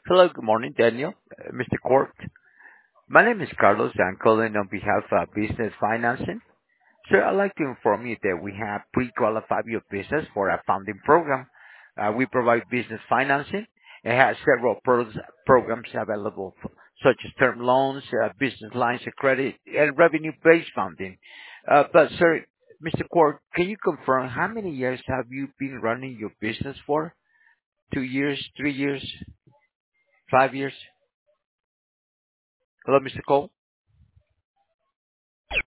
Hello, good morning, Daniel, Mr. Court. My name is Carlos. I'm calling on behalf of Business Financing. Sir, I'd like to inform you that we have pre-qualified your business for a funding program. We provide business financing. It has several programs available, such as term loans, business lines of credit, and revenue-based funding. But, sir, Mr. Court, can you confirm how many years have you been running your business for? 2 years, 3 years, 5 years? Hello, Mr. Cole?